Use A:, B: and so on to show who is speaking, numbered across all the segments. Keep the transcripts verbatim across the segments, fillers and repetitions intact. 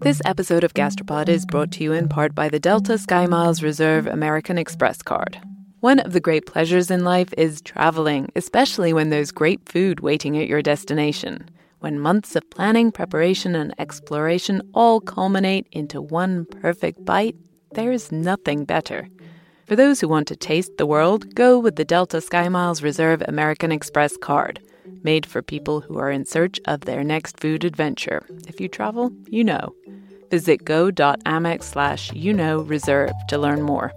A: This episode of Gastropod is brought to you in part by the Delta SkyMiles Reserve American Express card. One of the great pleasures in life is traveling, especially when there's great food waiting at your destination. When months of planning, preparation, and exploration all culminate into one perfect bite, there's nothing better. For those who want to taste the world, go with the Delta SkyMiles Reserve American Express card, made for people who are in search of their next food adventure. If you travel, you know. Visit go.amex slash you know reserve to learn more.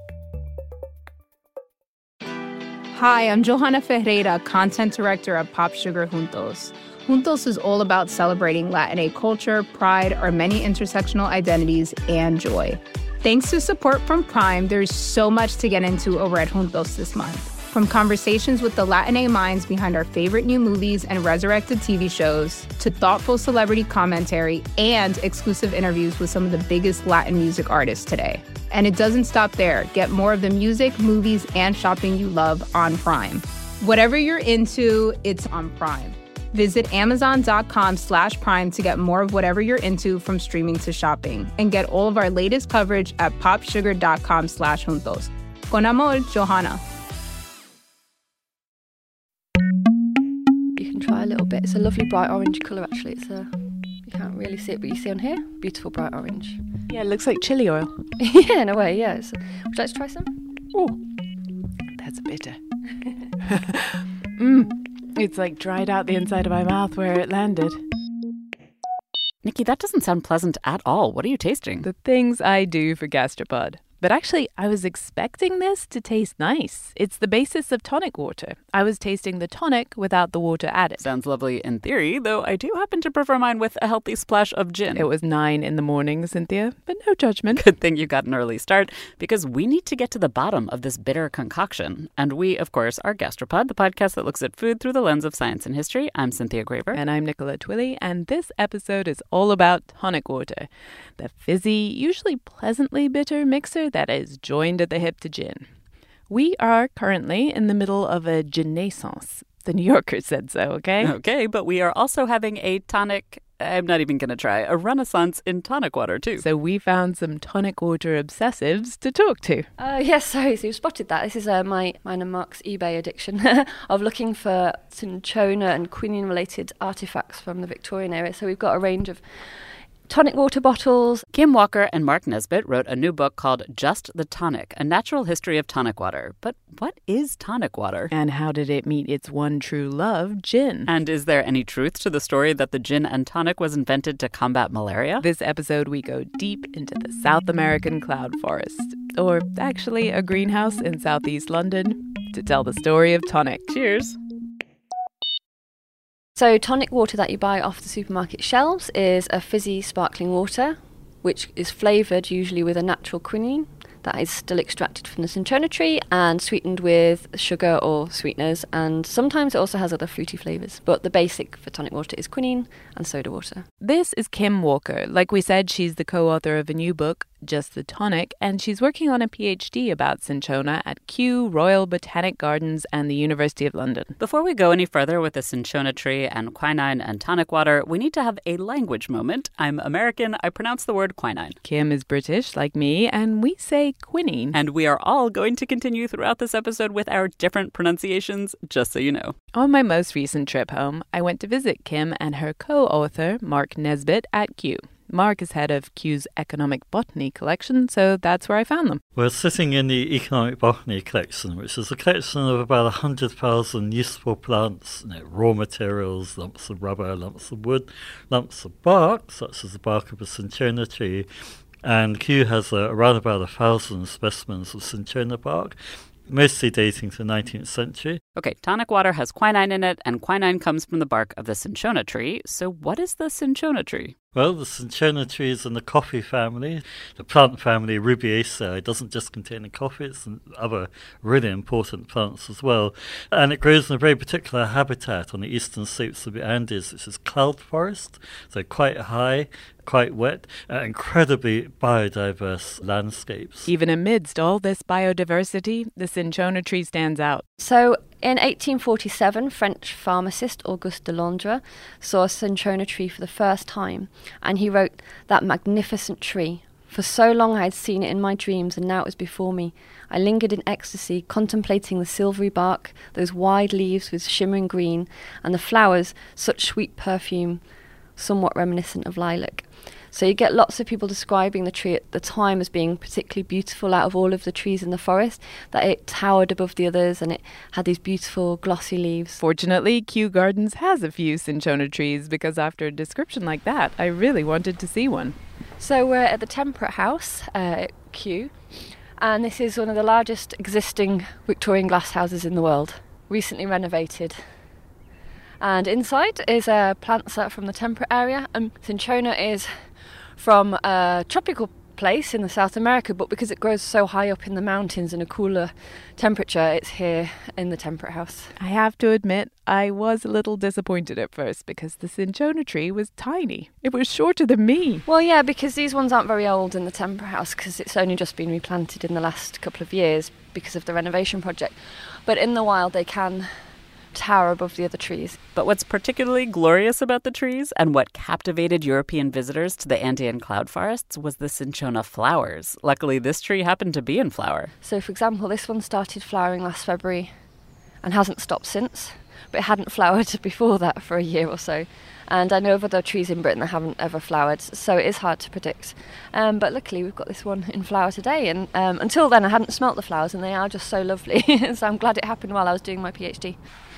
B: Hi, I'm Johanna Ferreira, content director of Pop Sugar Juntos. Juntos is all about celebrating Latinx culture, pride, our many intersectional identities, and joy. Thanks to support from Prime, there's so much to get into over at Juntos this month. From conversations with the Latinx minds behind our favorite new movies and resurrected T V shows, to thoughtful celebrity commentary and exclusive interviews with some of the biggest Latin music artists today. And it doesn't stop there. Get more of the music, movies, and shopping you love on Prime. Whatever you're into, it's on Prime. Visit amazon.com slash prime to get more of whatever you're into, from streaming to shopping. And get all of our latest coverage at popsugar.com slash juntos. Con amor, Johanna.
C: You can try a little bit. It's a lovely bright orange colour, actually. It's a, you can't really see it, but you see on here, beautiful bright orange.
A: Yeah, it looks like chili oil.
C: Yeah, in a way, yeah. So, would you like to try some?
A: Oh, that's bitter. mm. It's like dried out the inside of my mouth where it landed.
D: Nikki, that doesn't sound pleasant at all. What are you tasting?
A: The things I do for Gastropod. But actually, I was expecting this to taste nice. It's the basis of tonic water. I was tasting the tonic without the water added.
D: Sounds lovely in theory, though I do happen to prefer mine with a healthy splash of gin.
A: It was nine in the morning, Cynthia, but no judgment.
D: Good thing you got an early start, because we need to get to the bottom of this bitter concoction. And we, of course, are Gastropod, the podcast that looks at food through the lens of science and history. I'm Cynthia Graver.
A: And I'm Nicola Twilley, and this episode is all about tonic water, the fizzy, usually pleasantly bitter mixer that is joined at the hip to gin. We are currently in the middle of a gin-naissance. The New Yorker said so, okay?
D: Okay, but we are also having a tonic, I'm not even going to try, a renaissance in tonic water, too.
A: So we found some tonic water obsessives to talk to.
C: Uh, yes, sorry, so you spotted that. This is uh, my mine and Mark's eBay addiction of looking for cinchona and quinine-related artifacts from the Victorian era. So we've got a range of tonic water bottles.
D: Kim Walker and Mark Nesbitt wrote a new book called Just the Tonic, A Natural History of Tonic Water. But what is tonic water?
A: And how did it meet its one true love, gin?
D: And is there any truth to the story that the gin and tonic was invented to combat malaria?
A: This episode, we go deep into the South American cloud forest, or actually a greenhouse in southeast London, to tell the story of tonic.
D: Cheers.
C: So tonic water that you buy off the supermarket shelves is a fizzy sparkling water, which is flavoured usually with a natural quinine that is still extracted from the cinchona tree and sweetened with sugar or sweeteners, and sometimes it also has other fruity flavours. But the basic for tonic water is quinine and soda water.
A: This is Kim Walker. Like we said, she's the co-author of a new book, Just the Tonic, and she's working on a PhD about cinchona at Kew, Royal Botanic Gardens and the University of London.
D: Before we go any further with the cinchona tree and quinine and tonic water, we need to have a language moment. I'm American. I pronounce the word quinine.
A: Kim is British, like me, and we say quinine.
D: And we are all going to continue throughout this episode with our different pronunciations, just so you know.
A: On my most recent trip home, I went to visit Kim and her co-author, Mark Nesbitt, at Kew. Mark is head of Kew's Economic Botany collection, so that's where I found them.
E: We're sitting in the Economic Botany collection, which is a collection of about one hundred thousand useful plants, you know, raw materials, lumps of rubber, lumps of wood, lumps of bark, such as the bark of a cinchona tree. And Kew has uh, around about a thousand specimens of cinchona bark, mostly dating to the nineteenth century.
D: Okay, tonic water has quinine in it, and quinine comes from the bark of the cinchona tree. So what is the cinchona tree?
E: Well, the cinchona tree is in the coffee family. The plant family Rubiaceae doesn't just contain the coffee, it's other really important plants as well. And it grows in a very particular habitat on the eastern slopes of the Andes, which is cloud forest, so quite high, quite wet, uh, incredibly biodiverse landscapes.
A: Even amidst all this biodiversity, the cinchona tree stands out.
C: So In eighteen forty-seven, French pharmacist Auguste Delandre saw a cinchona tree for the first time, and he wrote, "That magnificent tree. For so long I had seen it in my dreams, and now it was before me. I lingered in ecstasy, contemplating the silvery bark, those wide leaves with shimmering green, and the flowers, such sweet perfume, somewhat reminiscent of lilac." So you get lots of people describing the tree at the time as being particularly beautiful out of all of the trees in the forest, that it towered above the others and it had these beautiful glossy leaves.
A: Fortunately, Kew Gardens has a few cinchona trees, because after a description like that, I really wanted to see one.
C: So we're at the Temperate House uh, at Kew, and this is one of the largest existing Victorian glass houses in the world, recently renovated. And inside is uh, plants that are from the temperate area, and cinchona is from a tropical place in the South America, but because it grows so high up in the mountains in a cooler temperature, it's here in the Temperate House.
A: I have to admit, I was a little disappointed at first because the cinchona tree was tiny. It was shorter than me.
C: Well, yeah, because these ones aren't very old in the Temperate House, because it's only just been replanted in the last couple of years because of the renovation project. But in the wild, they can tower above the other trees.
D: But what's particularly glorious about the trees and what captivated European visitors to the Andean cloud forests was the cinchona flowers. Luckily, this tree happened to be in flower.
C: So, for example, this one started flowering last February and hasn't stopped since, but it hadn't flowered before that for a year or so. And I know of other trees in Britain that haven't ever flowered, so it is hard to predict. Um, but luckily, we've got this one in flower today. And um, until then, I hadn't smelt the flowers, and they are just so lovely. So I'm glad it happened while I was doing my PhD.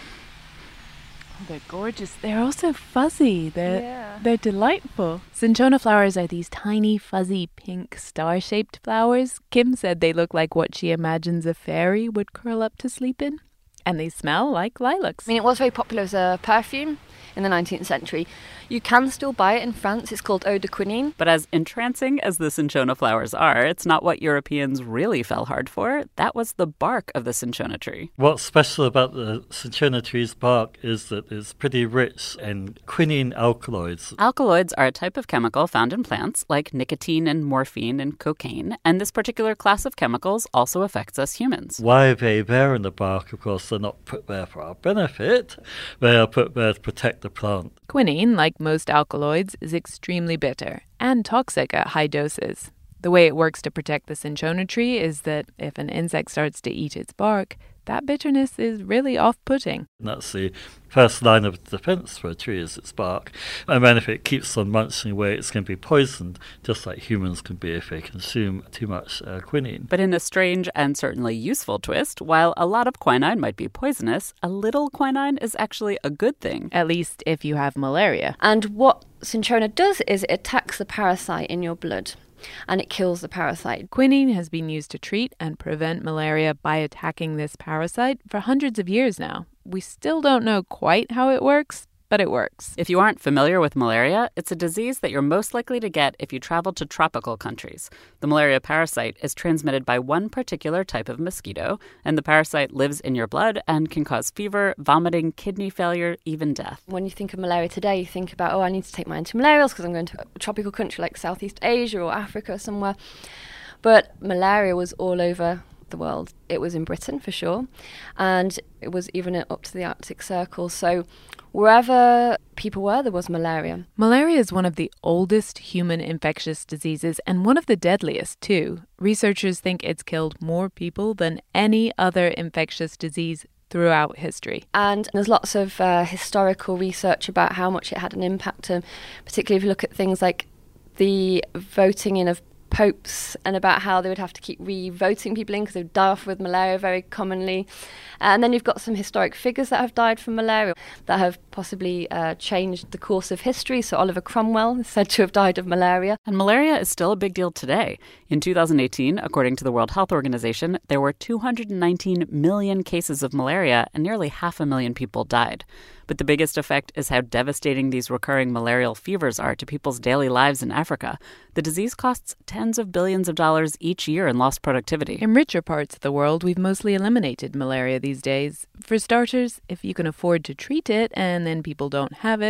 A: They're gorgeous. They're also fuzzy. They're,
C: Yeah.
A: they're delightful. Cinchona flowers are these tiny, fuzzy, pink, star-shaped flowers. Kim said they look like what she imagines a fairy would curl up to sleep in. And they smell like lilacs.
C: I mean, it was very popular as a perfume in the nineteenth century. You can still buy it in France. It's called Eau de Quinine.
D: But as entrancing as the cinchona flowers are, it's not what Europeans really fell hard for. That was the bark of the cinchona tree.
E: What's special about the cinchona tree's bark is that it's pretty rich in quinine alkaloids.
D: Alkaloids are a type of chemical found in plants, like nicotine and morphine and cocaine, and this particular class of chemicals also affects us humans.
E: Why are they there in the bark? Of course, they're not put there for our benefit. They are put there to protect the plant.
A: Quinine, like most alkaloids, is extremely bitter and toxic at high doses. The way it works to protect the cinchona tree is that if an insect starts to eat its bark, that bitterness is really off-putting.
E: And that's the first line of defense for a tree, is its bark. And then if it keeps on munching away, it's going to be poisoned, just like humans can be if they consume too much uh, quinine.
D: But in a strange and certainly useful twist, while a lot of quinine might be poisonous, a little quinine is actually a good thing.
A: At least if you have malaria.
C: And what cinchona does is it attacks the parasite in your blood, and it kills the parasite.
A: Quinine has been used to treat and prevent malaria by attacking this parasite for hundreds of years now. We still don't know quite how it works, but it works.
D: If you aren't familiar with malaria, it's a disease that you're most likely to get if you travel to tropical countries. The malaria parasite is transmitted by one particular type of mosquito, and the parasite lives in your blood and can cause fever, vomiting, kidney failure, even death.
C: When you think of malaria today, you think about, oh, I need to take my antimalarials because I'm going to a tropical country like Southeast Asia or Africa or somewhere. But malaria was all over the world. It was in Britain for sure, and it was even up to the Arctic Circle. So wherever people were, there was malaria.
A: Malaria is one of the oldest human infectious diseases and one of the deadliest too. Researchers think it's killed more people than any other infectious disease throughout history.
C: And there's lots of uh, historical research about how much it had an impact, um, particularly if you look at things like the voting in of popes and about how they would have to keep re-voting people in because they would die off with malaria very commonly. And then you've got some historic figures that have died from malaria that have possibly uh, changed the course of history. So Oliver Cromwell is said to have died of malaria.
D: And malaria is still a big deal today. In two thousand eighteen, according to the World Health Organization, there were two hundred nineteen million cases of malaria and nearly half a million people died. But the biggest effect is how devastating these recurring malarial fevers are to people's daily lives in Africa. The disease costs tens of billions of dollars each year in lost productivity.
A: In richer parts of the world, we've mostly eliminated malaria these days. For starters, if you can afford to treat it and then people don't have it,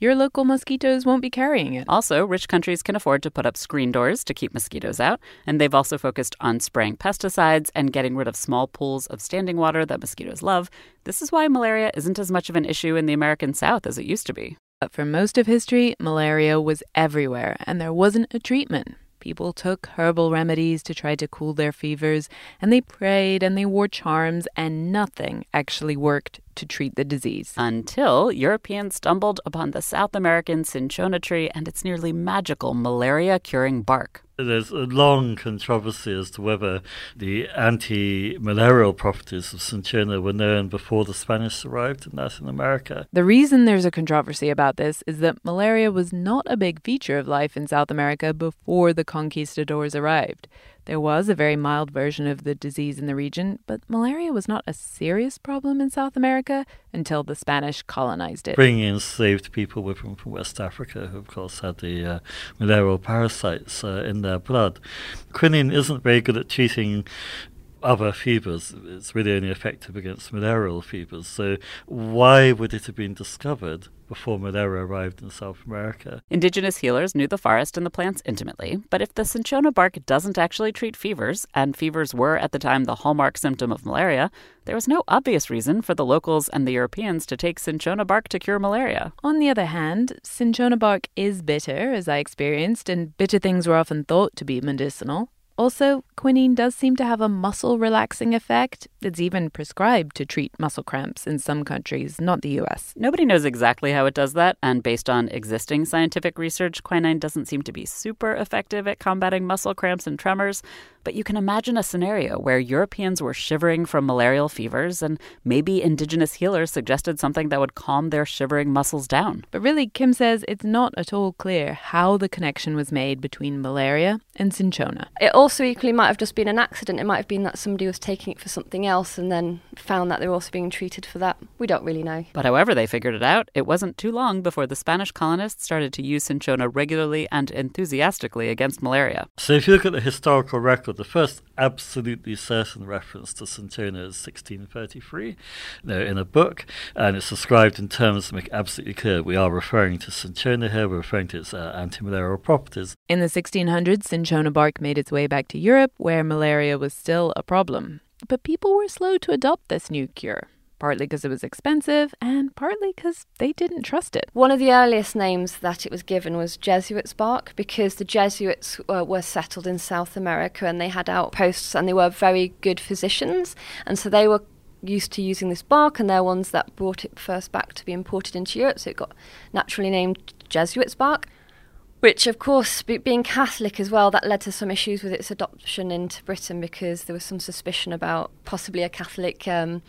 A: your local mosquitoes won't be carrying it.
D: Also, rich countries can afford to put up screen doors to keep mosquitoes out, and they've also focused on spraying pesticides and getting rid of small pools of standing water that mosquitoes love. This is why malaria isn't as much of an issue in the American South as it used to be.
A: But for most of history, malaria was everywhere, and there wasn't a treatment. People took herbal remedies to try to cool their fevers, and they prayed and they wore charms, and nothing actually worked to treat the disease.
D: Until Europeans stumbled upon the South American cinchona tree and its nearly magical malaria-curing bark.
E: There's a long controversy as to whether the anti-malarial properties of cinchona were known before the Spanish arrived in Latin America.
A: The reason there's a controversy about this is that malaria was not a big feature of life in South America before the conquistadors arrived. There was a very mild version of the disease in the region, but malaria was not a serious problem in South America until the Spanish colonized it.
E: Bringing enslaved people with them from West Africa, who of course had the uh, malarial parasites uh, in their blood. Quinine isn't very good at treating other fevers. It's really only effective against malarial fevers. So why would it have been discovered before malaria arrived in South America?
D: Indigenous healers knew the forest and the plants intimately, but if the cinchona bark doesn't actually treat fevers, and fevers were at the time the hallmark symptom of malaria, there was no obvious reason for the locals and the Europeans to take cinchona bark to cure malaria.
A: On the other hand, cinchona bark is bitter, as I experienced, and bitter things were often thought to be medicinal. Also, quinine does seem to have a muscle-relaxing effect. It's even prescribed to treat muscle cramps in some countries, not the U S.
D: Nobody knows exactly how it does that, and based on existing scientific research, quinine doesn't seem to be super effective at combating muscle cramps and tremors. But you can imagine a scenario where Europeans were shivering from malarial fevers, and maybe indigenous healers suggested something that would calm their shivering muscles down.
A: But really, Kim says it's not at all clear how the connection was made between malaria and cinchona.
C: It also equally might have just been an accident. It might have been that somebody was taking it for something else and then found that they were also being treated for that. We don't really know.
D: But however they figured it out, it wasn't too long before the Spanish colonists started to use cinchona regularly and enthusiastically against malaria.
E: So if you look at the historical record, the first absolutely certain reference to cinchona is sixteen thirty-three, you know, in a book, and it's described in terms that make absolutely clear we are referring to cinchona here, we're referring to its uh, anti-malarial properties.
A: In the sixteen hundreds, cinchona bark made its way back to Europe, where malaria was still a problem. But people were slow to adopt this new cure, partly because it was expensive and partly because they didn't trust it.
C: One of the earliest names that it was given was Jesuits' bark, because the Jesuits uh, were settled in South America and they had outposts and they were very good physicians, and so they were used to using this bark, and they're ones that brought it first back to be imported into Europe, so it got naturally named Jesuits' bark. Which, of course, be, being Catholic as well, that led to some issues with its adoption into Britain, because there was some suspicion about possibly a Catholic um,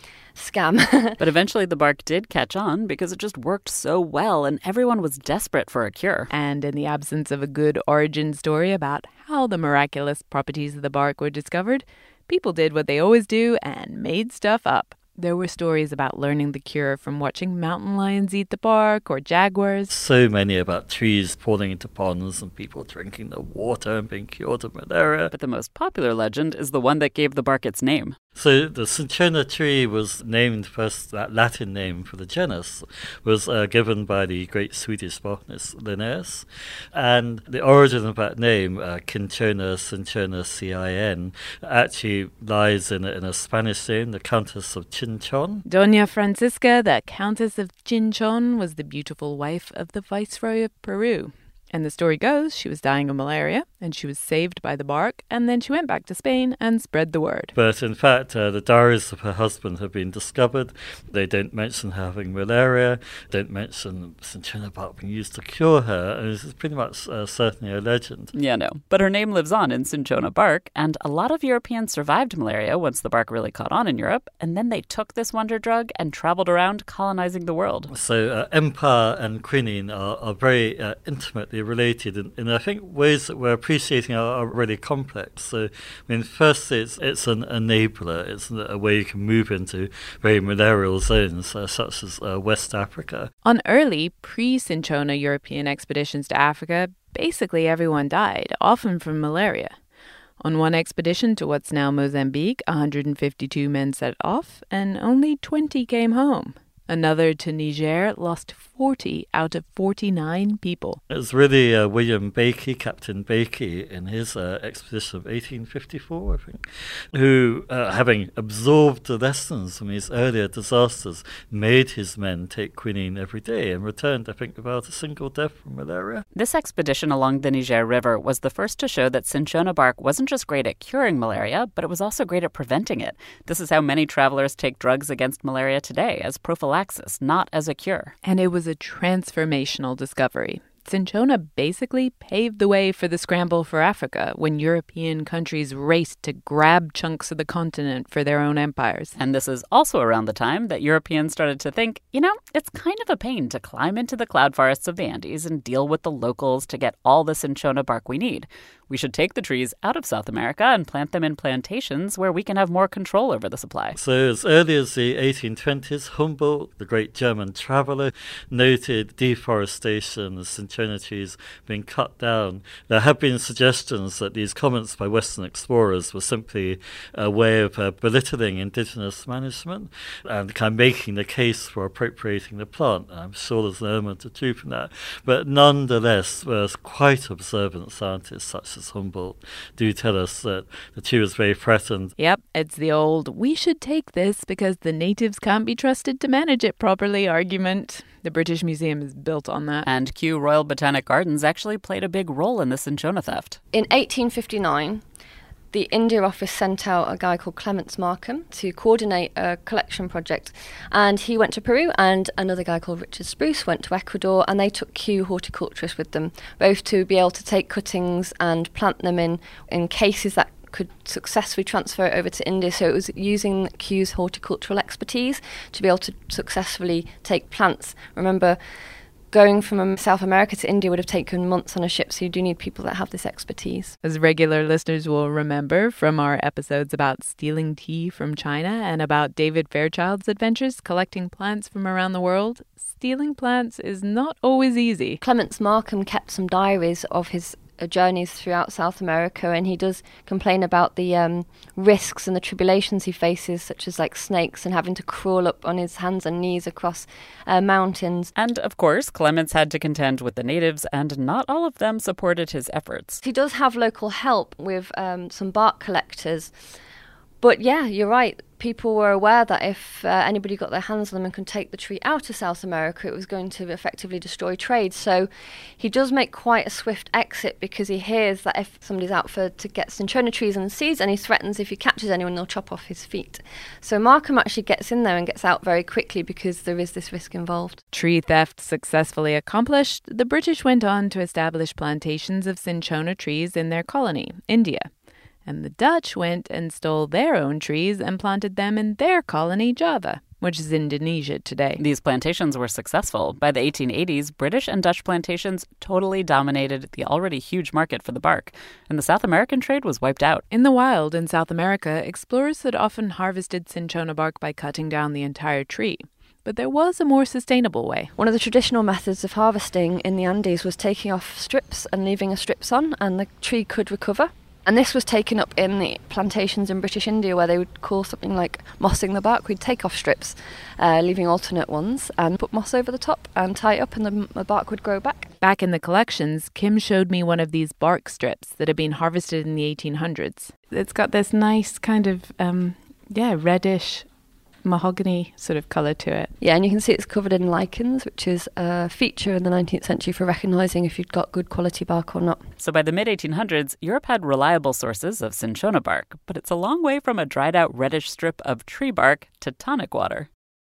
C: scam.
D: But eventually the bark did catch on because it just worked so well and everyone was desperate for a cure.
A: And in the absence of a good origin story about how the miraculous properties of the bark were discovered, people did what they always do and made stuff up. There were stories about learning the cure from watching mountain lions eat the bark or jaguars.
E: So many about trees falling into ponds and people drinking the water and being cured of malaria.
D: But the most popular legend is the one that gave the bark its name.
E: So the cinchona tree was named first, that Latin name for the genus was uh, given by the great Swedish botanist Linnaeus. And the origin of that name, uh, Cinchona, Cinchona, C I N, actually lies in a, in a Spanish name, the Countess of Chinchon.
A: Doña Francisca, the Countess of Chinchon, was the beautiful wife of the Viceroy of Peru. And the story goes she was dying of malaria, and she was saved by the bark, and then she went back to Spain and spread the word.
E: But in fact, uh, the diaries of her husband have been discovered. They don't mention having malaria, don't mention cinchona bark being used to cure her, and this is pretty much uh, certainly a legend.
D: Yeah, no. But her name lives on in cinchona bark, and a lot of Europeans survived malaria once the bark really caught on in Europe, and then they took this wonder drug and traveled around colonizing the world.
E: So uh, empire and quinine are, are very uh, intimately related in, in I think ways that we're appreciating are, are really complex. So I mean, firstly, it's, it's an enabler. It's a way you can move into very malarial zones uh, such as uh, West Africa.
A: On early pre-cinchona European expeditions to Africa, basically everyone died, often from malaria. On one expedition to what's now Mozambique, one hundred fifty-two men set off and only twenty came home. Another to Niger lost forty out of forty-nine people.
E: It was really uh, William Bakey, Captain Bakey, in his uh, expedition of eighteen fifty-four, I think, who, uh, having absorbed the lessons from his earlier disasters, made his men take quinine every day and returned, I think, without a single death from malaria.
D: This expedition along the Niger River was the first to show that cinchona bark wasn't just great at curing malaria, but it was also great at preventing it. This is how many travelers take drugs against malaria today, as prophylaxis, not as a cure.
A: And it was a transformational discovery. Cinchona basically paved the way for the scramble for Africa when European countries raced to grab chunks of the continent for their own empires.
D: And this is also around the time that Europeans started to think, you know, it's kind of a pain to climb into the cloud forests of the Andes and deal with the locals to get all the cinchona bark we need. We should take the trees out of South America and plant them in plantations where we can have more control over the supply.
E: So as early as the eighteen twenties, Humboldt, the great German traveller, noted deforestation as cinchona trees being cut down. There have been suggestions that these comments by Western explorers were simply a way of uh, belittling indigenous management and kind of making the case for appropriating the plant. I'm sure there's an element of truth in that. But nonetheless, there's quite observant scientists such as Humboldt do tell us that the tree was very threatened.
A: Yep, it's the old, we should take this because the natives can't be trusted to manage it properly argument. The British Museum is built on that.
D: And Kew Royal Botanic Gardens actually played a big role in the cinchona theft.
C: In eighteen fifty-nine, the India office sent out a guy called Clements Markham to coordinate a collection project. And he went to Peru, and another guy called Richard Spruce went to Ecuador, and they took Kew horticulturists with them, both to be able to take cuttings and plant them in, in cases that could successfully transfer it over to India. So it was using Kew's horticultural expertise to be able to successfully take plants. Remember, going from South America to India would have taken months on a ship, so you do need people that have this expertise.
A: As regular listeners will remember from our episodes about stealing tea from China and about David Fairchild's adventures collecting plants from around the world, stealing plants is not always easy.
C: Clements Markham kept some diaries of his journeys throughout South America, and he does complain about the um, risks and the tribulations he faces, such as like snakes and having to crawl up on his hands and knees across uh, mountains.
D: And of course, Clements had to contend with the natives, and not all of them supported his efforts.
C: He does have local help with um, some bark collectors. But yeah, you're right. People were aware that if uh, anybody got their hands on them and could take the tree out of South America, it was going to effectively destroy trade. So he does make quite a swift exit because he hears that if somebody's out for to get cinchona trees and seeds, and he threatens if he catches anyone, they'll chop off his feet. So Markham actually gets in there and gets out very quickly because there is this risk involved.
A: Tree theft successfully accomplished, the British went on to establish plantations of cinchona trees in their colony, India. And the Dutch went and stole their own trees and planted them in their colony, Java, which is Indonesia today.
D: These plantations were successful. By the eighteen eighties, British and Dutch plantations totally dominated the already huge market for the bark, and the South American trade was wiped out.
A: In the wild in South America, explorers had often harvested cinchona bark by cutting down the entire tree. But there was a more sustainable way.
C: One of the traditional methods of harvesting in the Andes was taking off strips and leaving a strips on, and the tree could recover. And this was taken up in the plantations in British India, where they would call something like mossing the bark. We'd take off strips, uh, leaving alternate ones, and put moss over the top and tie it up, and the, the bark would grow back.
A: Back in the collections, Kim showed me one of these bark strips that had been harvested in the eighteen hundreds. It's got this nice kind of, um, yeah, reddish mahogany sort of colour to it.
C: Yeah, and you can see it's covered in lichens, which is a feature in the nineteenth century for recognising if you'd got good quality bark or not.
D: So by the mid eighteen hundreds, Europe had reliable sources of cinchona bark, but it's a long way from a dried out reddish strip of tree bark to tonic water.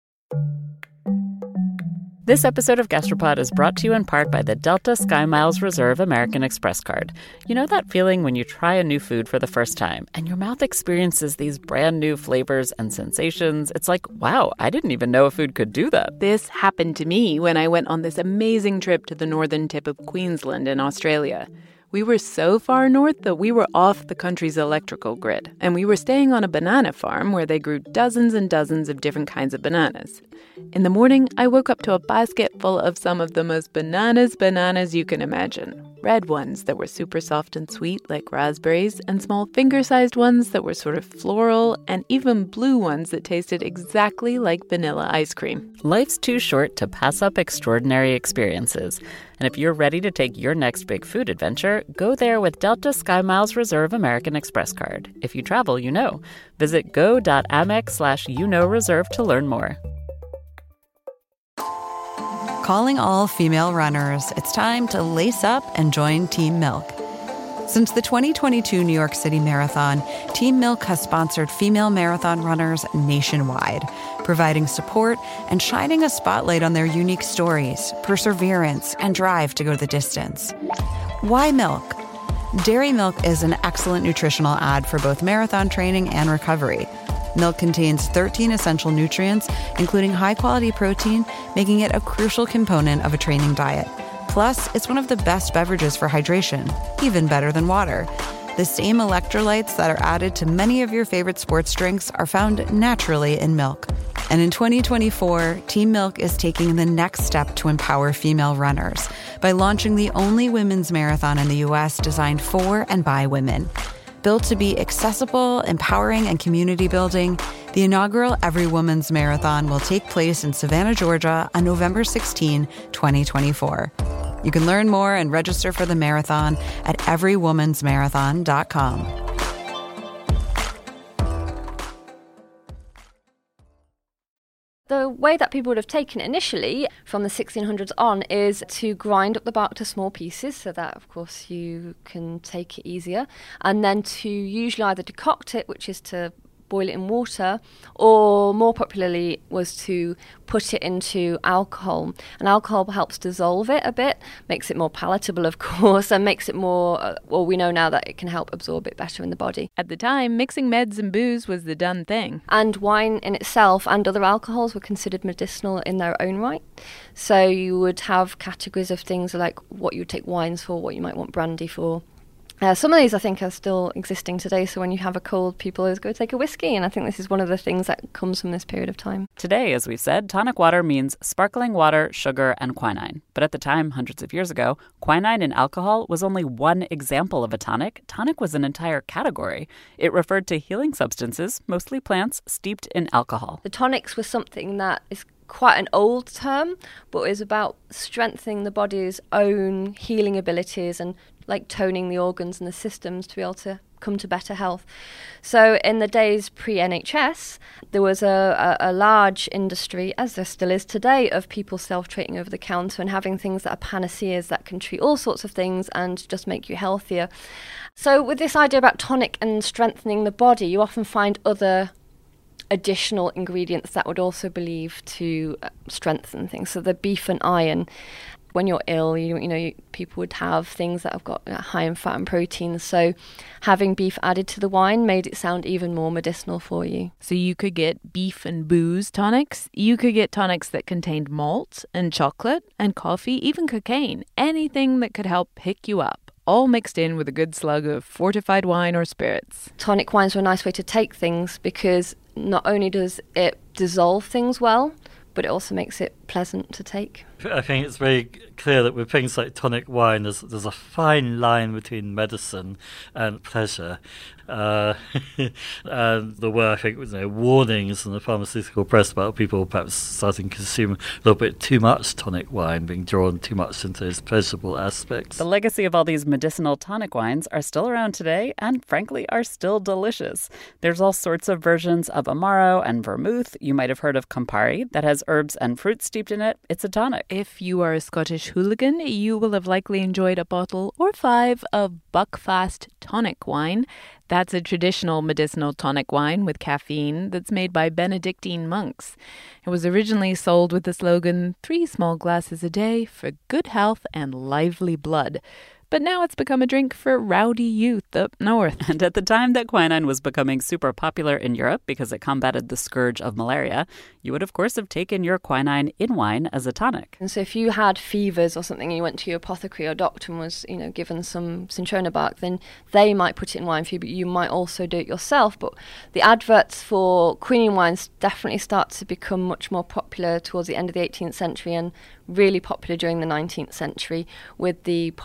D: This episode of Gastropod is brought to you in part by the Delta SkyMiles Reserve American Express card. You know that feeling when you try a new food for the first time and your mouth experiences these brand new flavors and sensations? It's like, wow, I didn't even know a food could do that.
A: This happened to me when I went on this amazing trip to the northern tip of Queensland in Australia. We were so far north that we were off the country's electrical grid, and we were staying on a banana farm where they grew dozens and dozens of different kinds of bananas. In the morning, I woke up to a basket full of some of the most bananas bananas you can imagine. red ones that were super soft and sweet like raspberries, and small finger-sized ones that were sort of floral, and even blue ones that tasted exactly like vanilla ice cream.
D: Life's too short to pass up extraordinary experiences. And if you're ready to take your next big food adventure, go there with Delta SkyMiles Reserve American Express card. If you travel, you know. Visit go.amex slash you know reserve to learn more.
F: Calling all female runners, it's time to lace up and join Team Milk. Since the twenty twenty-two New York City Marathon, Team Milk has sponsored female marathon runners nationwide, providing support and shining a spotlight on their unique stories, perseverance, and drive to go the distance. Why milk? Dairy milk is an excellent nutritional ad for both marathon training and recovery. Milk contains thirteen essential nutrients, including high-quality protein, making it a crucial component of a training diet. Plus, it's one of the best beverages for hydration, even better than water. The same electrolytes that are added to many of your favorite sports drinks are found naturally in milk. And in twenty twenty-four, Team Milk is taking the next step to empower female runners by launching the only women's marathon in the U S designed for and by women. Built to be accessible, empowering, and community building, the inaugural Every Woman's Marathon will take place in Savannah, Georgia on November sixteenth, twenty twenty-four. You can learn more and register for the marathon at every woman's marathon dot com.
C: The way that people would have taken it initially from the sixteen hundreds on is to grind up the bark to small pieces so that, of course, you can take it easier, and then to usually either decoct it, which is to boil it in water, or more popularly was to put it into alcohol. And alcohol helps dissolve it a bit, makes it more palatable, of course, and makes it more, uh, well, we know now that it can help absorb it better in the body.
A: At the time, mixing meds and booze was the done thing.
C: And wine in itself and other alcohols were considered medicinal in their own right. So you would have categories of things like what you would take wines for, what you might want brandy for. Uh, some of these, I think, are still existing today. So when you have a cold, people always go take a whiskey. And I think this is one of the things that comes from this period of time.
D: Today, as we've said, tonic water means sparkling water, sugar, and quinine. But at the time, hundreds of years ago, quinine in alcohol was only one example of a tonic. Tonic was an entire category. It referred to healing substances, mostly plants, steeped in alcohol.
C: The tonics was something that is quite an old term, but is about strengthening the body's own healing abilities and like toning the organs and the systems to be able to come to better health. So in the days pre-N H S, there was a, a, a large industry, as there still is today, of people self-treating over the counter and having things that are panaceas that can treat all sorts of things and just make you healthier. So with this idea about tonic and strengthening the body, you often find other additional ingredients that would also believe to strengthen things. So the beef and iron. When you're ill, you, you know, you, people would have things that have got uh, high in fat and protein. So having beef added to the wine made it sound even more medicinal for you.
A: So you could get beef and booze tonics. You could get tonics that contained malt and chocolate and coffee, even cocaine. Anything that could help pick you up, all mixed in with a good slug of fortified wine or spirits.
C: Tonic wines were a nice way to take things because not only does it dissolve things well, but it also makes it pleasant to take.
E: I think it's very clear that with things like tonic wine, there's, there's a fine line between medicine and pleasure. Uh, and there were, I think, you know, warnings in the pharmaceutical press about people perhaps starting to consume a little bit too much tonic wine, being drawn too much into those pleasurable aspects.
D: The legacy of all these medicinal tonic wines are still around today and, frankly, are still delicious. There's all sorts of versions of Amaro and vermouth. You might have heard of Campari that has herbs and fruits steeped in it. It's a tonic.
A: If you are a Scottish hooligan, you will have likely enjoyed a bottle or five of Buckfast tonic wine. That's a traditional medicinal tonic wine with caffeine that's made by Benedictine monks. It was originally sold with the slogan, three small glasses a day for good health and lively blood. But now it's become a drink for rowdy youth up north.
D: And at the time that quinine was becoming super popular in Europe because it combated the scourge of malaria, you would, of course, have taken your quinine in wine as a tonic.
C: And so if you had fevers or something and you went to your apothecary or doctor and was, you know, given some cinchona bark, then they might put it in wine for you, but you might also do it yourself. But the adverts for quinine wines definitely start to become much more popular towards the end of the eighteenth century and really popular during the nineteenth century with the popularisation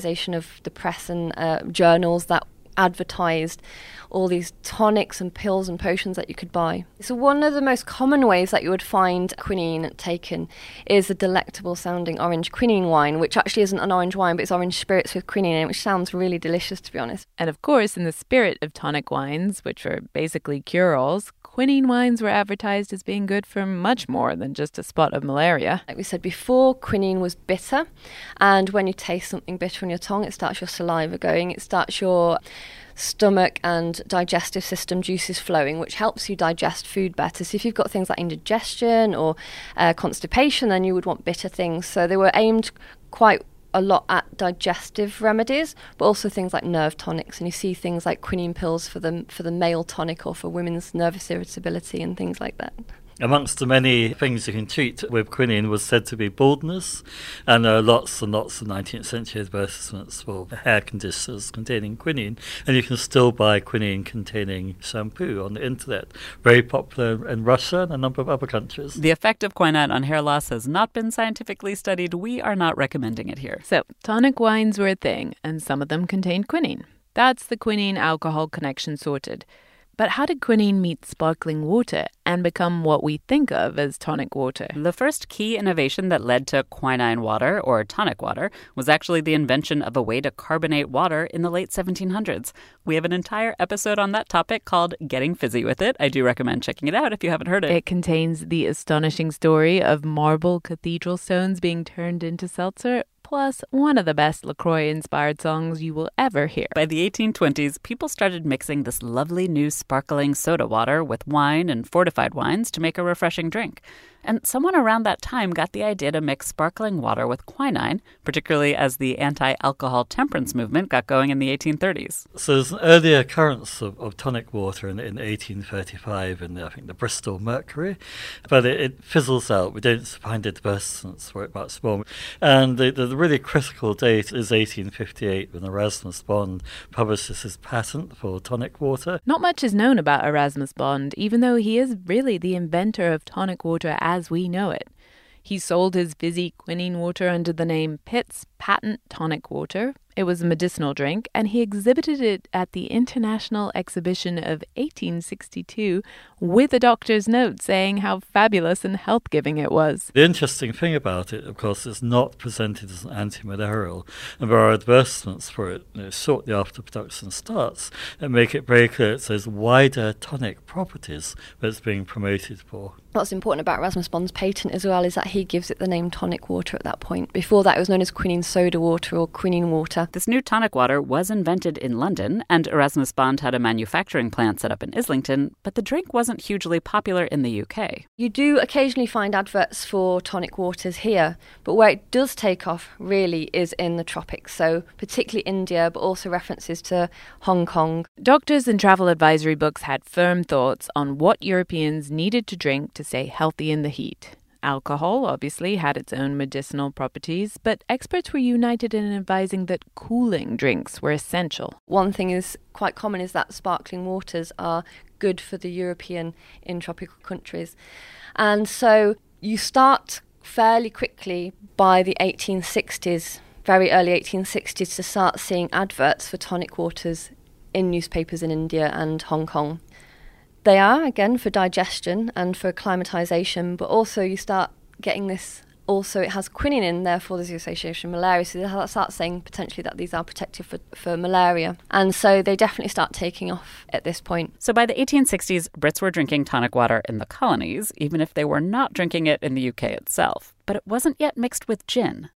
C: commercialization of the press and uh, journals that advertised all these tonics and pills and potions that you could buy. So one of the most common ways that you would find quinine taken is the delectable sounding orange quinine wine, which actually isn't an orange wine, but it's orange spirits with quinine in it, which sounds really delicious, to be honest.
A: And of course, in the spirit of tonic wines, which were basically cure-alls, quinine wines were advertised as being good for much more than just a spot of malaria.
C: Like we said before, quinine was bitter, and when you taste something bitter on your tongue, it starts your saliva going, it starts your stomach and digestive system juices flowing, which helps you digest food better. So if you've got things like indigestion or uh, constipation, then you would want bitter things. So they were aimed quite a lot at digestive remedies, but also things like nerve tonics. And you see things like quinine pills for the, for the male tonic or for women's nervous irritability and things like that.
E: Amongst the many things you can treat with quinine was said to be baldness, and there are lots and lots of nineteenth century advertisements for hair conditioners containing quinine, and you can still buy quinine containing shampoo on the internet. Very popular in Russia and a number of other countries.
D: The effect of quinine on hair loss has not been scientifically studied. We are not recommending it here.
A: So, tonic wines were a thing, and some of them contained quinine. That's the quinine-alcohol connection sorted. But how did quinine meet sparkling water and become what we think of as tonic water?
D: The first key innovation that led to quinine water, or tonic water, was actually the invention of a way to carbonate water in the late seventeen hundreds. We have an entire episode on that topic called Getting Fizzy with It. I do recommend checking it out if you haven't heard it.
A: It contains the astonishing story of marble cathedral stones being turned into seltzer, plus one of the best LaCroix-inspired songs you will ever hear.
D: By the eighteen twenties, people started mixing this lovely new sparkling soda water with wine and fortified wines to make a refreshing drink. And someone around that time got the idea to mix sparkling water with quinine, particularly as the anti-alcohol temperance movement got going in the eighteen thirties.
E: So there's an early occurrence of, of tonic water in, in eighteen thirty-five in, the, I think, the Bristol Mercury, but it, it fizzles out. We don't find advertisements for it much more. And the, the really critical date is eighteen fifty-eight, when Erasmus Bond publishes his patent for tonic water.
A: Not much is known about Erasmus Bond, even though he is really the inventor of tonic water as as we know it. He sold his fizzy quinine water under the name Pitt's Patent Tonic Water. It was a medicinal drink, and he exhibited it at the International Exhibition of eighteen sixty-two with a doctor's note saying how fabulous and health-giving it was.
E: The interesting thing about it, of course, is not presented as an anti-malarial, and there are advertisements for it, you know, shortly after production starts that make it very clear it says wider tonic properties that it's being promoted for.
C: What's important about Erasmus Bond's patent as well is that he gives it the name tonic water at that point. Before that, it was known as quinine soda water or quinine water.
D: This new tonic water was invented in London, and Erasmus Bond had a manufacturing plant set up in Islington, but the drink wasn't hugely popular in the U K.
C: You do occasionally find adverts for tonic waters here, but where it does take off really is in the tropics, so particularly India, but also references to Hong Kong.
A: Doctors and travel advisory books had firm thoughts on what Europeans needed to drink to stay healthy in the heat. Alcohol obviously had its own medicinal properties, but experts were united in advising that cooling drinks were essential.
C: One thing is quite common is that sparkling waters are good for the European in tropical countries. And so you start fairly quickly by the eighteen sixties, very early eighteen sixties, to start seeing adverts for tonic waters in newspapers in India and Hong Kong. They are, again, for digestion and for acclimatization, but also you start getting this, also it has quinine in, therefore there's the association with malaria, so they start saying potentially that these are protective for, for malaria. And so they definitely start taking off at this point.
D: So by the eighteen sixties, Brits were drinking tonic water in the colonies, even if they were not drinking it in the U K itself. But it wasn't yet mixed with gin.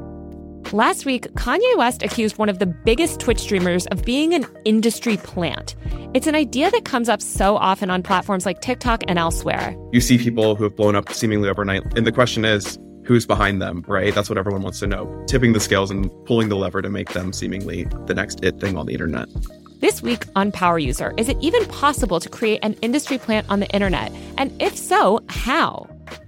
G: Last week, Kanye West accused one of the biggest Twitch streamers of being an industry plant. It's an idea that comes up so often on platforms like TikTok and elsewhere.
H: You see people who have blown up seemingly overnight, and the question is, who's behind them, right? That's what everyone wants to know. Tipping the scales and pulling the lever to make them seemingly the next it thing on the internet.
G: This week on Power User, is it even possible to create an industry plant on the internet? And if so, how?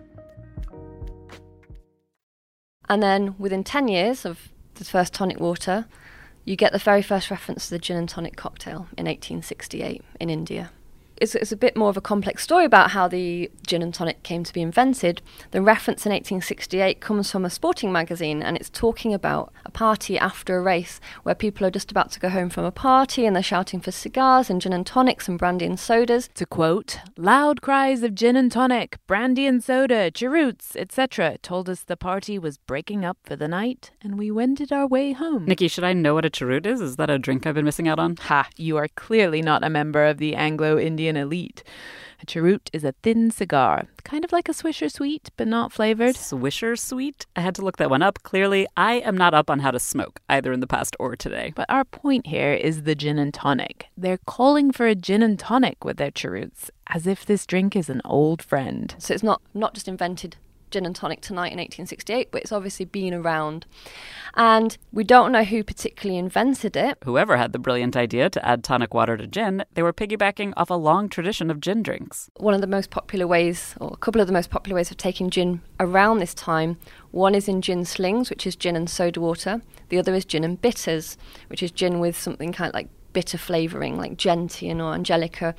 C: And then within ten years of the first tonic water, you get the very first reference to the gin and tonic cocktail in eighteen sixty-eight in India. it's, it's a bit more of a complex story about how the gin and tonic came to be invented. The reference in eighteen sixty-eight comes from a sporting magazine, and it's talking about a party after a race where people are just about to go home from a party and they're shouting for cigars and gin and tonics and brandy and sodas.
A: To quote, loud cries of gin and tonic, brandy and soda, cheroots, et cetera told us the party was breaking up for the night, and we wended our way home.
D: Nikki, should I know what a cheroot is? Is that a drink I've been missing out on?
A: Ha, you are clearly not a member of the Anglo-Indian elite. A cheroot is a thin cigar, kind of like a Swisher Sweet, but not flavored.
D: Swisher Sweet? I had to look that one up. Clearly, I am not up on how to smoke, either in the past or today.
A: But our point here is the gin and tonic. They're calling for a gin and tonic with their cheroots, as if this drink is an old friend.
C: So it's not, not just invented gin and tonic tonight in eighteen sixty-eight, but it's obviously been around. And we don't know who particularly invented it.
D: Whoever had the brilliant idea to add tonic water to gin, they were piggybacking off a long tradition of gin drinks.
C: One of the most popular ways, or a couple of the most popular ways of taking gin around this time, one is in gin slings, which is gin and soda water. The other is gin and bitters, which is gin with something kind of like bitter flavouring, like gentian or angelica.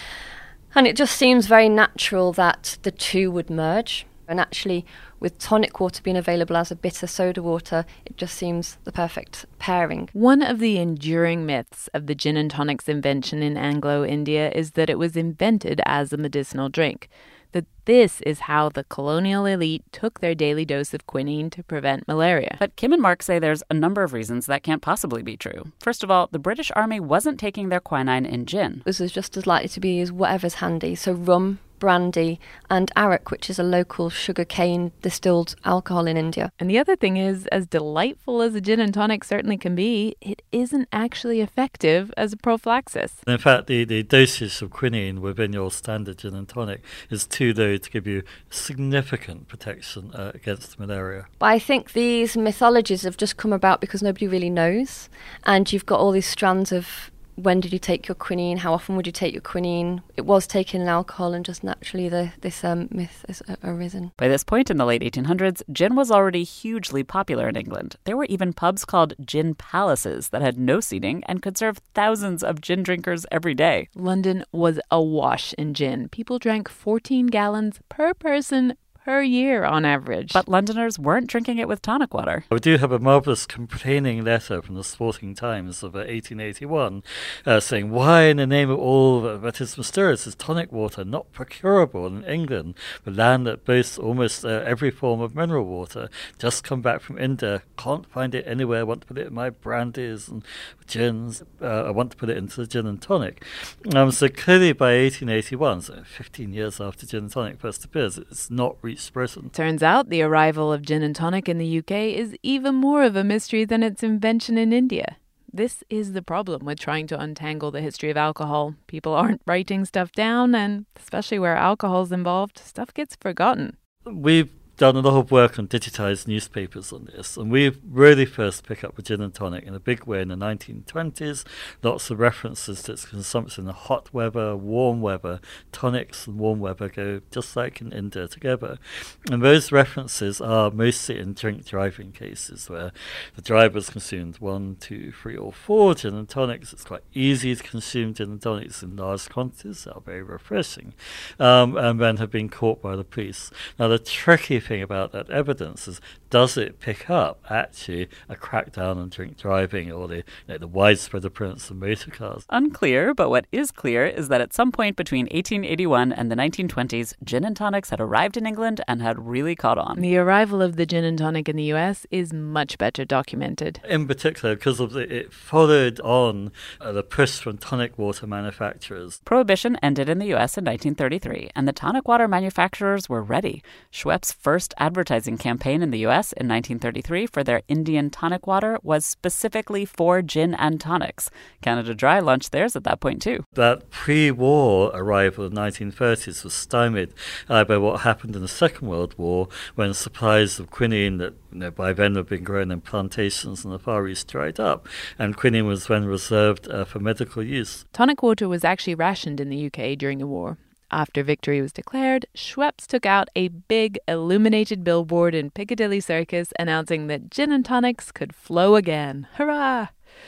C: And it just seems very natural that the two would merge. And actually, with tonic water being available as a bitter soda water, it just seems the perfect pairing.
A: One of the enduring myths of the gin and tonic's invention in Anglo-India is that it was invented as a medicinal drink. That this is how the colonial elite took their daily dose of quinine to prevent malaria.
D: But Kim and Mark say there's a number of reasons that can't possibly be true. First of all, the British Army wasn't taking their quinine in gin.
C: This is just as likely to be as whatever's handy. So rum, brandy and arak, which is a local sugarcane distilled alcohol in India.
A: And the other thing is, as delightful as a gin and tonic certainly can be, it isn't actually effective as a prophylaxis.
E: In fact, the, the dosage of quinine within your standard gin and tonic is too low to give you significant protection uh, against malaria.
C: But I think these mythologies have just come about because nobody really knows. And you've got all these strands of when did you take your quinine? How often would you take your quinine? It was taken in alcohol, and just naturally the, this um, myth has uh, arisen.
D: By this point in the late eighteen hundreds, gin was already hugely popular in England. There were even pubs called gin palaces that had no seating and could serve thousands of gin drinkers every day.
A: London was awash in gin. People drank fourteen gallons per person per year on average.
D: But Londoners weren't drinking it with tonic water.
E: We do have a marvellous complaining letter from the Sporting Times of uh, eighteen eighty-one uh, saying, why in the name of all that is mysterious is tonic water not procurable in England, the land that boasts almost uh, every form of mineral water? Just come back from India, can't find it anywhere, want to put it in my brandies and gins, uh, I want to put it into the gin and tonic. Um, so clearly by eighteen eighty-one, so fifteen years after gin and tonic first appears, it's not reached Britain.
A: Turns out the arrival of gin and tonic in the U K is even more of a mystery than its invention in India. This is the problem with trying to untangle the history of alcohol. People aren't writing stuff down, and especially where alcohol's involved, stuff gets forgotten.
E: We've done a lot of work on digitized newspapers on this, and we really first pick up with gin and tonic in a big way in the nineteen twenties. Lots of references to its consumption in hot weather, warm weather. Tonics and warm weather go just like in India together. And those references are mostly in drink driving cases where the driver's consumed one, two, three or four gin and tonics. It's quite easy to consume gin and tonics in large quantities. They are very refreshing, um, and then have been caught by the police. Now the tricky thing about that evidence is, does it pick up actually a crackdown on drink driving or the, you know, the widespread appearance of motor cars?
D: Unclear, but what is clear is that at some point between eighteen eighty-one and the nineteen twenties, gin and tonics had arrived in England and had really caught on.
A: The arrival of the gin and tonic in the U S is much better documented.
E: In particular, because of the, it followed on uh, the push from tonic water manufacturers.
D: Prohibition ended in the U S in nineteen thirty-three, and the tonic water manufacturers were ready. Schweppes' first advertising campaign in the U S in nineteen thirty-three for their Indian tonic water was specifically for gin and tonics. Canada Dry launched theirs at that point too.
E: That pre-war arrival in the nineteen thirties was stymied uh, by what happened in the Second World War, when supplies of quinine that you know, by then had been grown in plantations in the Far East dried up, and quinine was then reserved uh, for medical use.
A: Tonic water was actually rationed in the U K during the war. After victory was declared, Schweppes took out a big illuminated billboard in Piccadilly Circus announcing that gin and tonics could flow again. Hurrah!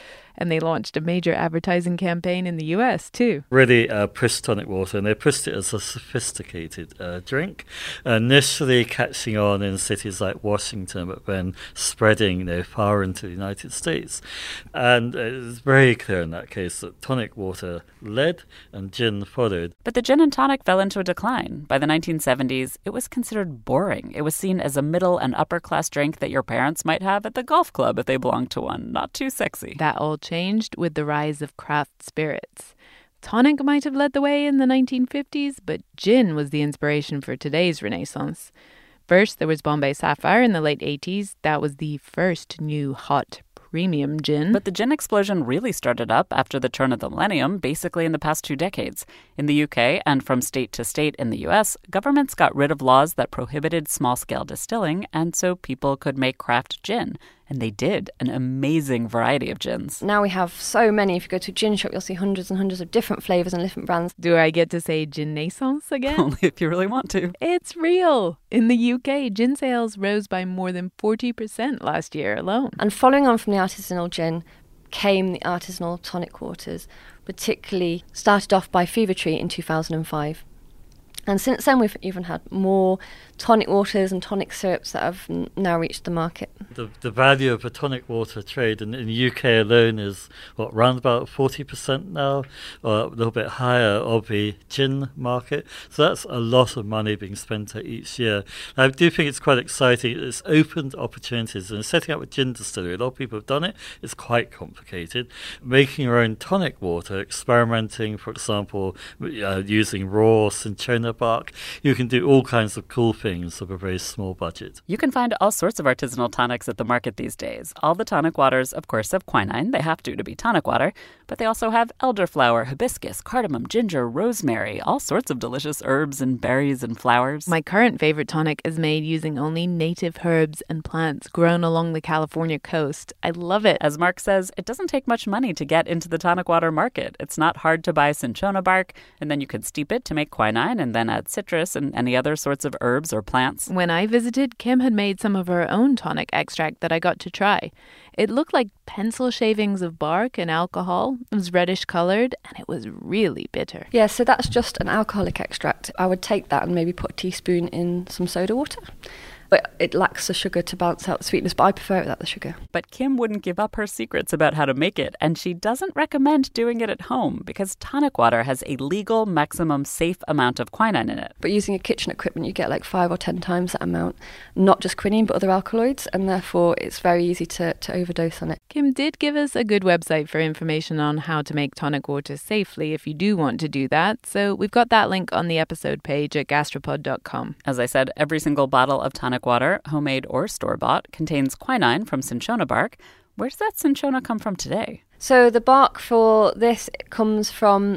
A: And they launched a major advertising campaign in the U S, too.
E: Really uh, pushed tonic water, and they pushed it as a sophisticated uh, drink, initially catching on in cities like Washington, but then spreading, you know, far into the United States. And it's very clear in that case that tonic water led and gin followed.
D: But the gin and tonic fell into a decline. By the nineteen seventies, it was considered boring. It was seen as a middle and upper class drink that your parents might have at the golf club if they belonged to one. Not too sexy.
A: That all changed with the rise of craft spirits. Tonic might have led the way in the nineteen fifties, but gin was the inspiration for today's Renaissance. First, there was Bombay Sapphire in the late eighties. That was the first new hot premium gin.
D: But the gin explosion really started up after the turn of the millennium, basically in the past two decades. In the U K and from state to state in the U S, governments got rid of laws that prohibited small-scale distilling, and so people could make craft gin. And they did, an amazing variety of gins.
C: Now we have so many. If you go to a gin shop, you'll see hundreds and hundreds of different flavours and different brands.
A: Do I get to say gin naissance again?
D: Only if you really want to.
A: It's real. In the U K, gin sales rose by more than forty percent last year alone.
C: And following on from the artisanal gin came the artisanal tonic waters, particularly started off by Fever Tree in two thousand five. And since then, we've even had more tonic waters and tonic syrups that have n- now reached the market.
E: The the value of a tonic water trade in, in the U K alone is, what, around about forty percent now, or a little bit higher of the gin market. So that's a lot of money being spent each year. I do think it's quite exciting. It's opened opportunities. And setting up a gin distillery, a lot of people have done it. It's quite complicated. Making your own tonic water, experimenting, for example, uh, using raw cinchona bark. You can do all kinds of cool things with a very small budget.
D: You can find all sorts of artisanal tonics at the market these days. All the tonic waters, of course, have quinine. They have to to be tonic water. But they also have elderflower, hibiscus, cardamom, ginger, rosemary, all sorts of delicious herbs and berries and flowers.
A: My current favorite tonic is made using only native herbs and plants grown along the California coast. I love it.
D: As Mark says, it doesn't take much money to get into the tonic water market. It's not hard to buy cinchona bark, and then you can steep it to make quinine and then add citrus and any other sorts of herbs or plants.
A: When I visited, Kim had made some of her own tonic extract that I got to try. It looked like pencil shavings of bark and alcohol. It was reddish colored, and it was really bitter.
C: Yeah, so that's just an alcoholic extract. I would take that and maybe put a teaspoon in some soda water. But it lacks the sugar to balance out the sweetness, but I prefer it without the sugar.
D: But Kim wouldn't give up her secrets about how to make it, and she doesn't recommend doing it at home because tonic water has a legal maximum safe amount of quinine in it.
C: But using a kitchen equipment, you get like five or ten times that amount, not just quinine, but other alkaloids, and therefore it's very easy to, to overdose on it.
A: Kim did give us a good website for information on how to make tonic water safely if you do want to do that, so we've got that link on the episode page at gastropod dot com.
D: As I said, every single bottle of tonic water, homemade or store-bought, contains quinine from cinchona bark. Where does that cinchona come from today?
C: So the bark for this comes from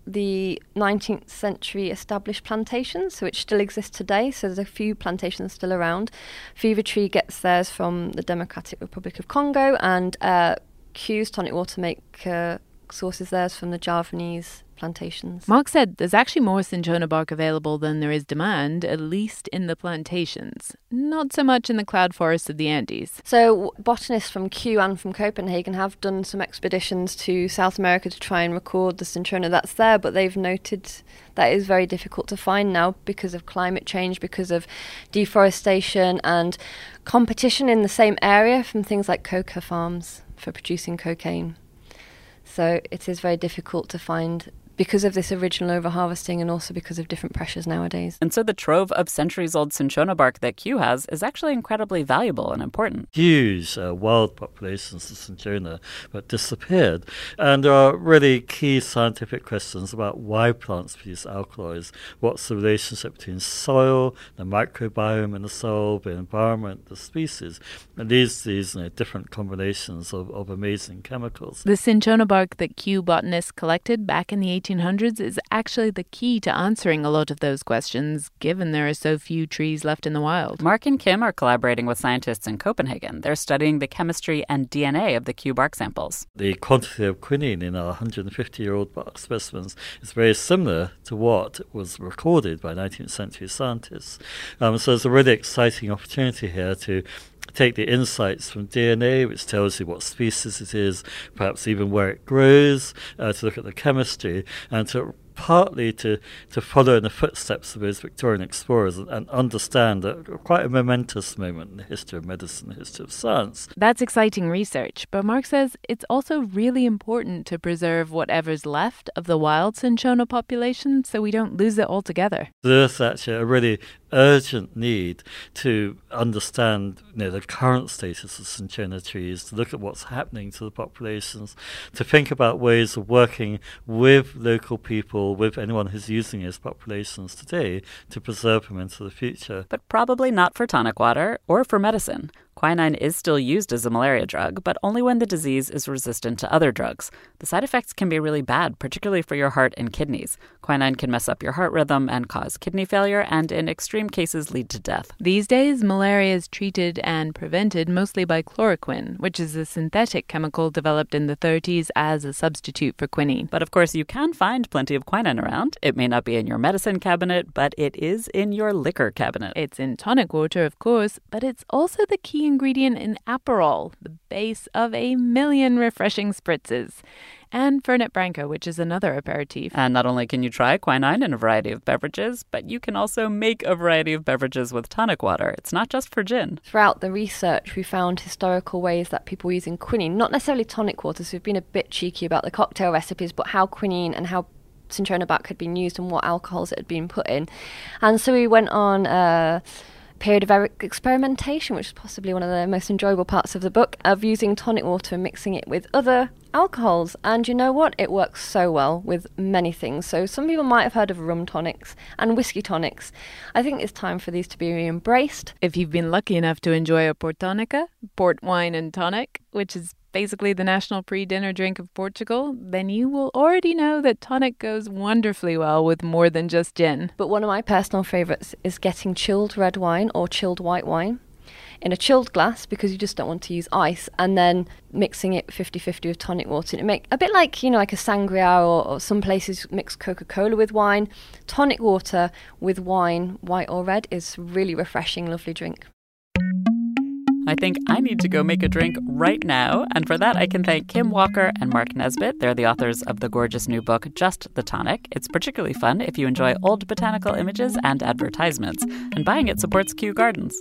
C: the nineteenth century established plantations, which still exist today. So there's a few plantations still around. Fever Tree gets theirs from the Democratic Republic of Congo, and uh, Q's tonic water make uh, sources theirs from the Javanese plantations.
A: Mark said there's actually more cinchona bark available than there is demand, at least in the plantations. Not so much in the cloud forests of the Andes.
C: So botanists from Kew and from Copenhagen have done some expeditions to South America to try and record the cinchona that's there, but they've noted that it is very difficult to find now because of climate change, because of deforestation and competition in the same area from things like coca farms for producing cocaine. So it is very difficult to find because of this original overharvesting and also because of different pressures nowadays.
D: And so the trove of centuries-old cinchona bark that Kew has is actually incredibly valuable and important.
E: Huge uh, wild populations of cinchona but disappeared. And there are really key scientific questions about why plants produce alkaloids. What's the relationship between soil, the microbiome in the soil, the environment, the species? And these these you know, different combinations of, of amazing chemicals.
A: The cinchona bark that Kew botanists collected back in the eighteen hundreds is actually the key to answering a lot of those questions, given there are so few trees left in the wild.
D: Mark and Kim are collaborating with scientists in Copenhagen. They're studying the chemistry and D N A of the Kew bark samples.
E: The quantity of quinine in our one hundred fifty-year-old bark specimens is very similar to what was recorded by nineteenth century scientists. Um, so there's a really exciting opportunity here to take the insights from D N A, which tells you what species it is, perhaps even where it grows, uh, to look at the chemistry, and to partly to, to follow in the footsteps of those Victorian explorers and, and understand that quite a momentous moment in the history of medicine, the history of science.
A: That's exciting research, but Mark says it's also really important to preserve whatever's left of the wild cinchona population so we don't lose it altogether.
E: There's actually a really urgent need to understand, you know, the current status of cinchona trees, to look at what's happening to the populations, to think about ways of working with local people, with anyone who's using those populations today, to preserve them into the future.
D: But probably not for tonic water or for medicine. Quinine is still used as a malaria drug, but only when the disease is resistant to other drugs. The side effects can be really bad, particularly for your heart and kidneys. Quinine can mess up your heart rhythm and cause kidney failure, and in extreme cases lead to death.
A: These days, malaria is treated and prevented mostly by chloroquine, which is a synthetic chemical developed in the thirties as a substitute for quinine.
D: But of course, you can find plenty of quinine around. It may not be in your medicine cabinet, but it is in your liquor cabinet.
A: It's in tonic water, of course, but it's also the key ingredient in Aperol, the base of a million refreshing spritzes, and Fernet Branca, which is another aperitif.
D: And not only can you try quinine in a variety of beverages, but you can also make a variety of beverages with tonic water. It's not just for gin.
C: Throughout the research, we found historical ways that people were using quinine, not necessarily tonic water, so we've been a bit cheeky about the cocktail recipes, but how quinine and how cinchona bark had been used and what alcohols it had been put in. And so we went on a period of experimentation, which is possibly one of the most enjoyable parts of the book, of using tonic water and mixing it with other alcohols. And you know what? It works so well with many things. So some people might have heard of rum tonics and whiskey tonics. I think it's time for these to be embraced.
A: If you've been lucky enough to enjoy a portonica, port wine and tonic, which is basically the national pre-dinner drink of Portugal, then you will already know that tonic goes wonderfully well with more than just gin.
C: But one of my personal favourites is getting chilled red wine or chilled white wine in a chilled glass, because you just don't want to use ice, and then mixing it fifty-fifty with tonic water. And it make a bit like, you know, like a sangria, or, or some places mix Coca-Cola with wine. Tonic water with wine, white or red, is really refreshing, lovely drink.
D: I think I need to go make a drink right now, and for that I can thank Kim Walker and Mark Nesbitt. They're the authors of the gorgeous new book, Just the Tonic. It's particularly fun if you enjoy old botanical images and advertisements, and buying it supports Kew Gardens.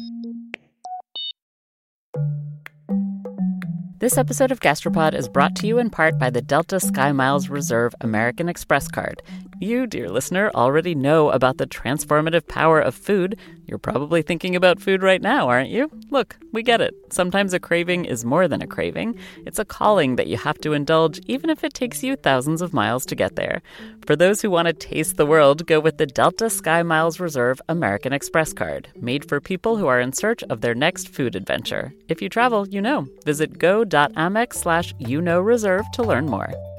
D: This episode of Gastropod is brought to you in part by the Delta Sky Miles Reserve American Express card. You, dear listener, already know about the transformative power of food. You're probably thinking about food right now, aren't you? Look, we get it. Sometimes a craving is more than a craving. It's a calling that you have to indulge, even if it takes you thousands of miles to get there. For those who want to taste the world, go with the Delta Sky Miles Reserve American Express card, made for people who are in search of their next food adventure. If you travel, you know. Visit go.amex slash you know reserve to learn more.